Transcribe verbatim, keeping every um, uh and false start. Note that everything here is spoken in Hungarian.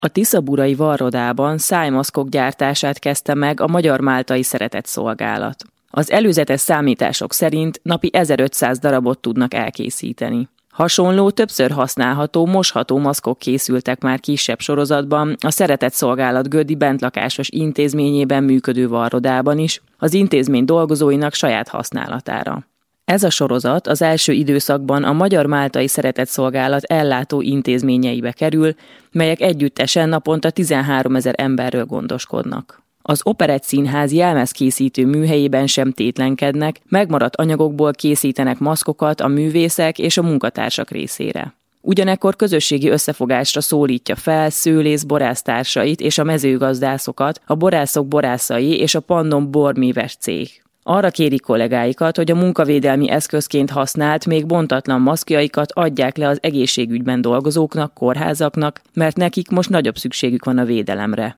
A tiszaburai varrodában szájmaszkok gyártását kezdte meg a Magyar-Máltai Szeretetszolgálat. Az előzetes számítások szerint napi ezerötszáz darabot tudnak elkészíteni. Hasonló, többször használható, mosható maszkok készültek már kisebb sorozatban a Szeretetszolgálat gödi bentlakásos intézményében működő varrodában is, az intézmény dolgozóinak saját használatára. Ez a sorozat az első időszakban a Magyar-Máltai Szeretetszolgálat ellátó intézményeibe kerül, melyek együttesen naponta tizenháromezer emberről gondoskodnak. Az Operettszínház jelmezkészítő műhelyében sem tétlenkednek, megmaradt anyagokból készítenek maszkokat a művészek és a munkatársak részére. Ugyanekkor közösségi összefogásra szólítja fel szőlész borásztársait és a mezőgazdászokat, a borászok borászai és a Pannon bormíves cég. Arra kéri kollégáikat, hogy a munkavédelmi eszközként használt, még bontatlan maszkjaikat adják le az egészségügyben dolgozóknak, kórházaknak, mert nekik most nagyobb szükségük van a védelemre.